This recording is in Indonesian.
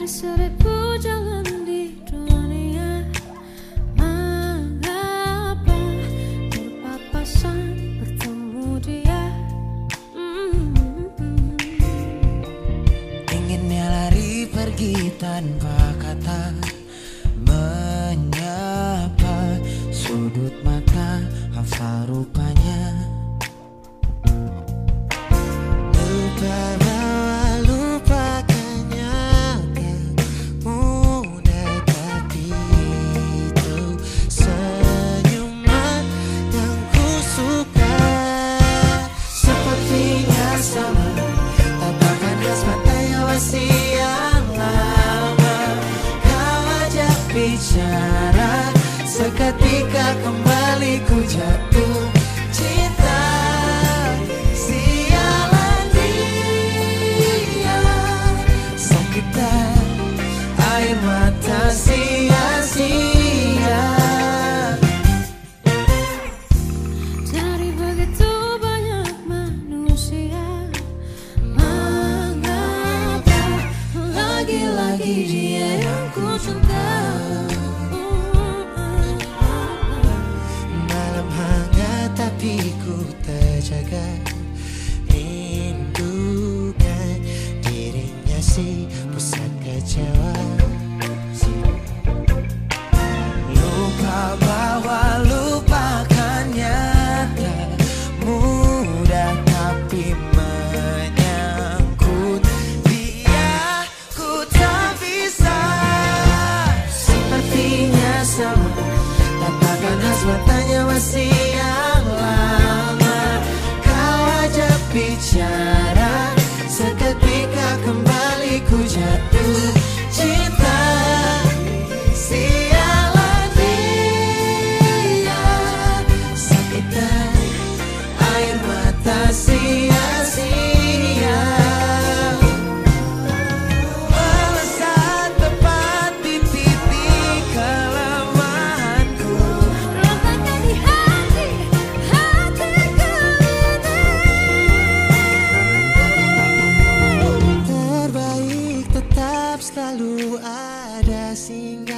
Seribu jalan di dunia, mengapa berpapasan bertemu dia? Inginnya lari pergi tanpa kata, menyapa sudut mata, hafal rupanya. Lupa bahwa lupakannya tak mudah, tapi itu senyuman yang ku suka. Sepertinya sama tatapan khas matanya masih yang lama. Kau ajak bicara, seketika kembali ku jatuh cinta. Sialan dia, sakitan air mata sia-sia. Dari begitu banyak manusia, mengapa lagi-lagi dia yang ku cinta? Malam hangat tapi ku terjaga, rindukan dirinya si pusat kecewa. Lupa bahwa lupakannya tak mudah, tapi menyangkut dia ku tak bisa. Sepertinya sama tatapan khas matanya masih yang lama. Kau ajak bicara, seketika kembali ku jatuh cinta. Sialan dia, sakitan air mata sia-sia. Walau saat tepat di titik kelemahanku, Ratakan di hatiku ini. terbaik tetap selalu ada singgah.